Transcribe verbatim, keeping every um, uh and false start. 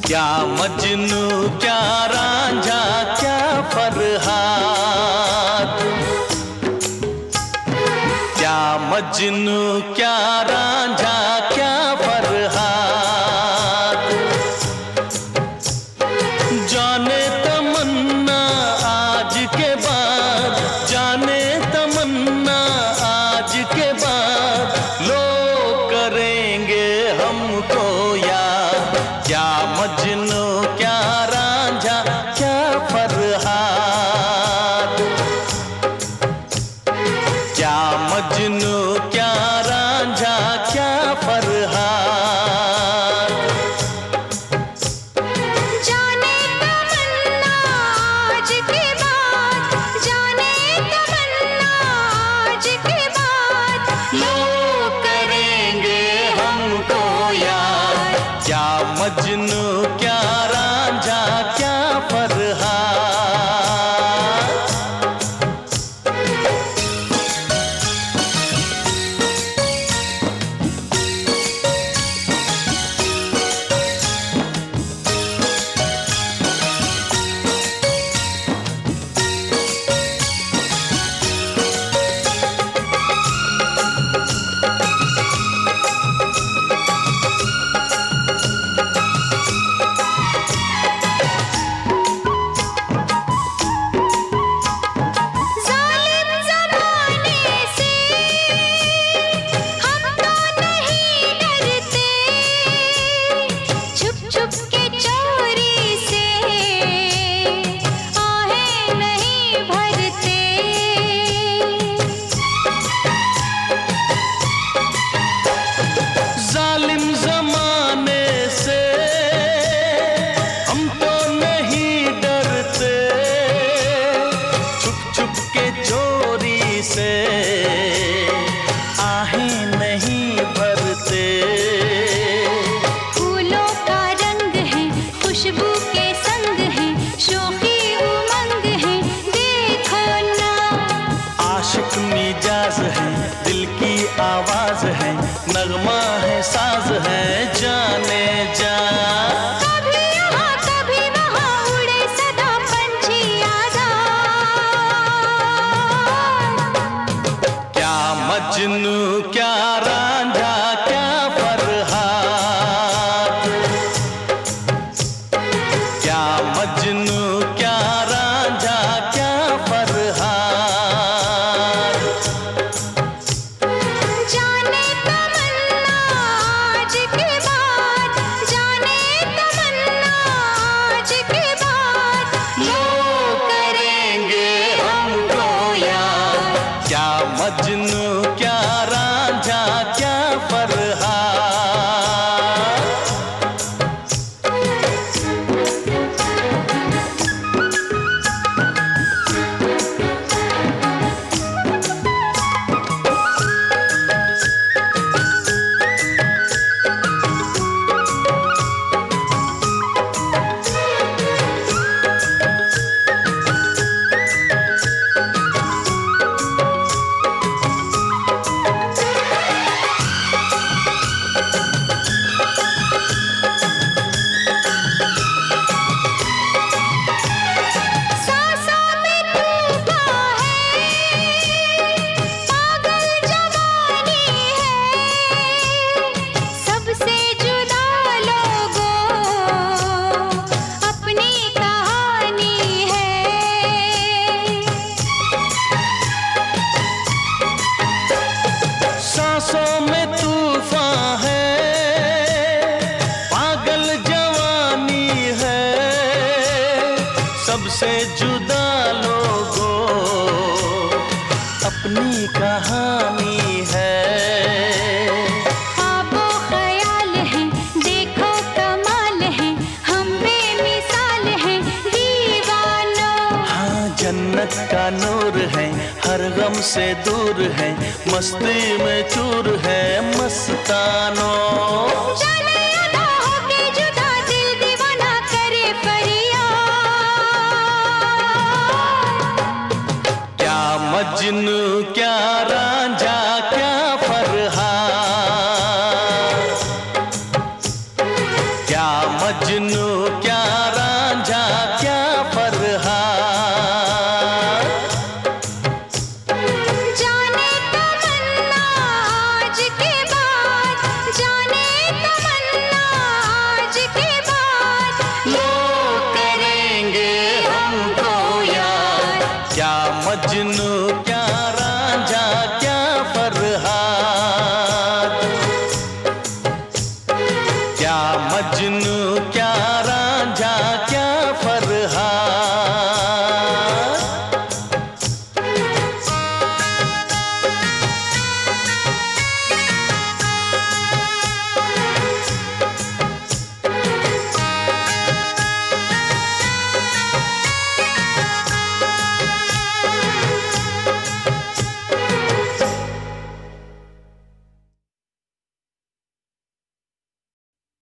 क्या मजनू क्या रांझा क्या फरहाद, क्या मजनू क्या रांझा क्या फरहाद। जाने तमन्ना आज के बाद, जाने तमन्ना आज के बाद, लोग करेंगे हमको याद। क्या मजनू क्या रांझा क्या फरहाद, क्या मजनू क्या रांझा क्या फरहाद। जाने तमन्ना आज के बाद, जाने तमन्ना आज के बाद, लोग करेंगे हमको याद। क्या मजनू क्या रांझा क्या फरहाद। जालिम ज़माने से हम तो नहीं डरते, छुप छुप के चोरी से आहें नहीं भरते। जालिम जमाने से हम तो नहीं डरते, छुप छुप के चोरी से आहें नहीं भरते। फूलों का रंग है, खुशबू के संग है, शोखी उमंग है, देखो ना। आशिक मिजाज है, दिल की आवाज है, नगमा है साज है, जाने जा। कभी यहाँ कभी वहाँ उड़े सदा पंछी आजाद। क्या मजनू क्या रांझा क्या फरहाद, क्या मजनू क्या रांझा क्या फरहाद। जाने तमन्ना आज के बाद, जाने तमन्ना आज के बाद, लोग करेंगे हमको याद। क्या मजनू क्या रांझा क्या फरहाद। सांसों में तूफान है, पागल जवानी है, सबसे जुदा लोगों अपनी कहानी है। सांसों में तूफान है, पागल जवानी है, सबसे जुदा लोगों अपनी कहानी है। ख्वाबो ख्याल है, देखो कमाल है, हम बेमिसाल हैं दीवानों। हाँ जन्नत का नूर है, हर गम से दूर है, मस्ती में चूर है मस्तानो।